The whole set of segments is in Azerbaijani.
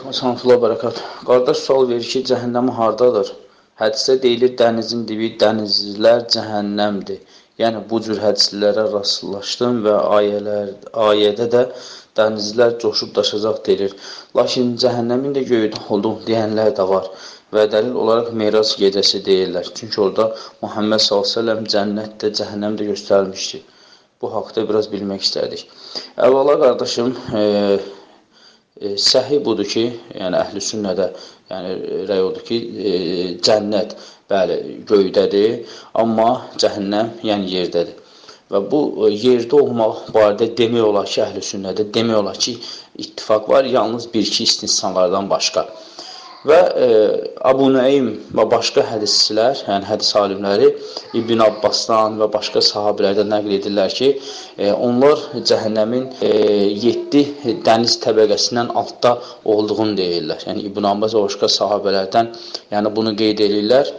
Sanatullah bərəkat. Qardaş sual verir ki, cəhənnəmi hardadır? Hədisdə deyilir, dənizin dibi, dənizlər cəhənnəmdir. Yəni, bu cür hədislərə rastlaşdım və ayədə də dənizlər coşub daşacaq deyilir. Lakin cəhənnəmin də göydə olduğunu deyənlər də var və dəlil olaraq Meyrac gecəsi deyirlər. Çünki orada Muhammed s.ə.v cənnətdə, cəhənnəmdə göstərilmişdir. Bu haqda biraz bilmək istərdik. Əvvəla qardaşım, səhih budur ki, yəni əhl-i sünnədə rəy odur ki, cənnət bəli göydədir, amma cəhənnəm yəni yerdədir. Və bu yerdə olmaq barədə demək olar ki, əhl-i sünnədə demək olar ki, ittifaq var, yalnız bir-iki istisnalardan başqa. Və Əbu Nuəym və başqa hədisçilər, yəni hədis alimləri İbn Abbasdan və başqa sahabilərdən nəql edirlər ki, onlar cəhənnəmin 7 dəniz təbəqəsindən altda olduğunu deyirlər. Yəni İbn Abbas və başqa sahabələrdən yəni bunu qeyd edirlər.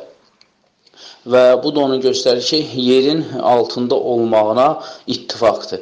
Və bu da onu göstərir ki, yerin altında olmağına ittifaqdır.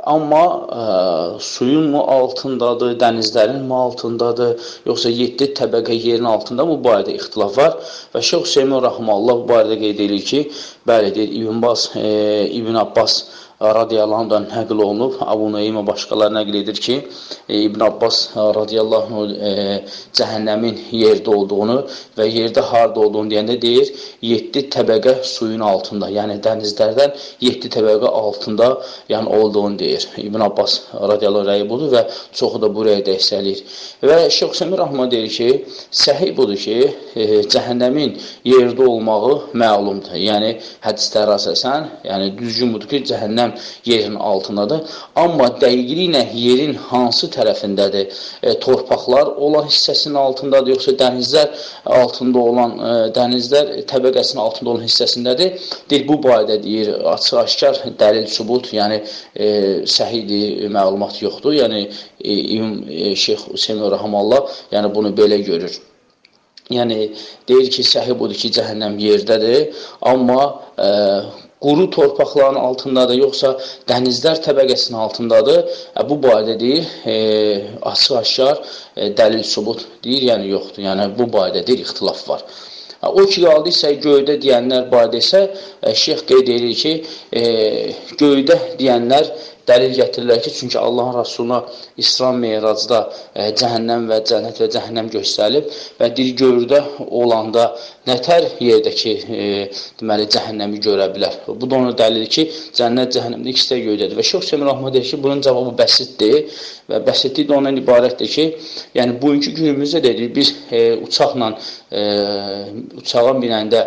Amma suyun mu altındadır, dənizlərin mi altındadır, yoxsa 7 təbəqə yerin altında bu barədə ixtilaf var. Və Şeyx Hüseymin Rəhməllah bu barədə qeyd edir ki, bəli, deyir, İbn Abbas radiyallahu anhdan nəql olunub, Əbu Nuəym və başqaları nəql edir ki, İbn Abbas radiyallahu anh cəhənnəmin yerdə olduğunu və yerdə harda olduğunu deyəndə deyir, 7 təbəqə suyun altında, yəni dənizlərdən 7 təbəqə altında yəni olduğunu deyir. İbn Abbas radiyallahu rəyi budur və çoxu da buraya dəstəkləyir. Və Şeyx Hüseymin Rəhməllah deyir ki, səhih budur ki, cəhənnəmin yerdə olmağı məlumdur. Yəni hədislərə əsasən, yəni düzgün budur ki, cəhənnəm yerin altındadır. Amma dəqiqliklə yerin hansı tərəfindədir? Torpaqlar olan hissəsinin altındadır, yoxsa dənizlər altında olan, dənizlər təbəqəsinin altında olan hissəsindədir? Deyir, bu barədə deyir, açıq-aşkar dəlil sübut, yəni səhihdir, məlumat yoxdur. Yəni Şeyx Hüseymin Rəhməllah yəni bunu belə görür. Yəni deyir ki, səhih budur ki, cəhənnəm yerdədir, amma quru torpaqların altındadır, yoxsa dənizlər təbəqəsinin altındadır. Bu barədə deyir, açıq-aşkar dəlil sübut deyir, yəni yoxdur. Yəni bu barədə deyir, ixtilaf var. O ki, qaldıysa, göydə deyənlər barədə isə şeyx qeyd edir ki, göydə deyənlər dəlil gətirirlər ki, çünki Allahın Rasuluna İsra Meyracda cəhənnəm və cənnət və cəhənnəm göstərilib və deyir, göydə olanda nətər yerdəki deməli, cəhənnəmi görə bilər. Bu da ona dəlil ki, cənnət, cəhənnəmdə ikisi də göydədir. Və Şeyx Hüseymin Rəhməllah deyir ki, bunun cavabı bəsitdir və bəsitlik də ondan ibarətdir ki, yəni bugünkü günümüzdə dedik, biz uçaqla uçağa binəndə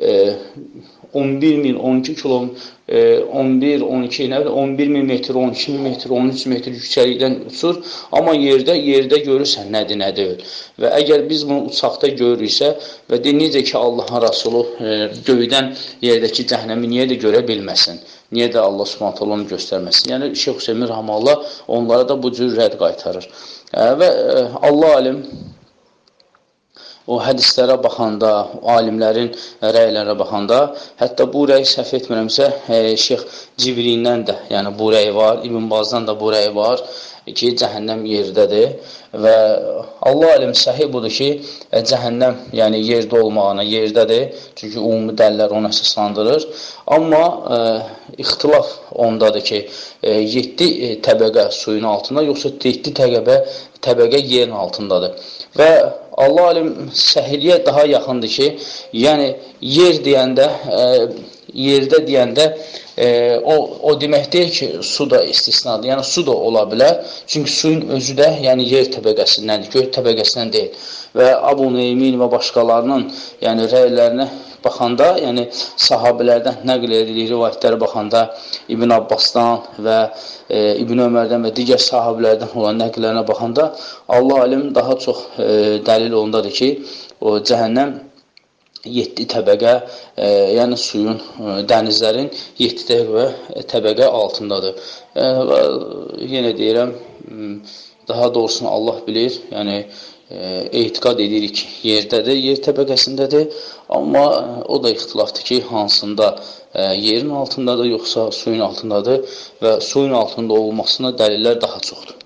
11 min, 12 km, 11, 12, 11 min metr, 12 min metr, 13 metr yüksəklikdən uçur. Amma yerdə görürsən nədir, nə deyil. Və əgər biz bunu uçaqda görürüksə və necə ki, Allahın Rasulü göydən yerdəki cəhənnəmi niyə də görə bilməsin? Niyə də Allah Subhanahu onu göstərməsin? Yəni, Şeyx Hüseymin Rəhməllah onlara da bu cür rədd qaytarır. Və Allah alim, o hədislərə baxanda, alimlərin rəylərə baxanda, hətta bu rəy səhv etmirəmsə, Şeyx Cibrindən də, yəni bu rəy var, İbn Bazdan da bu rəy var ki, cəhənnəm yerdədir və Allah alim səhih budur ki, cəhənnəm yəni yerdə olmağına yerdədir, çünki ümumi dəlillər onu əsaslandırır. Amma ixtilaf ondadır ki, 7 təbəqə suyun altında, yoxsa 7 təbəqə yerin altındadır. Və Allah alim səhiliyə daha yaxındır ki, yəni yer deyəndə, yerdə deyəndə o demək deyil ki, su da istisnadır. Yəni su da ola bilər. Çünki suyun özü də yəni yer təbəqəsindəndir, göy təbəqəsindən deyil. Və Əbu Nuəymin və başqalarının yəni rəylərinə baxanda, yəni sahabilərdən nəql edilir, rivayətlərə baxanda İbn Abbasdan və İbn Ömərdən və digər sahabilərdən olan nəqllərinə baxanda Allah alim daha çox dəlil ondadır ki, o cəhənnəm 7 təbəqə, yəni suyun, dənizlərin 7 təbəqə altındadır. Yenə deyirəm, daha doğrusunu Allah bilir, yəni etiqad edirik ki, yerdədir, yer təbəqəsindədir, amma o da ixtilafdır ki, hansında yerin altındadır, yoxsa suyun altındadır və suyun altında olmasına dəlillər daha çoxdur.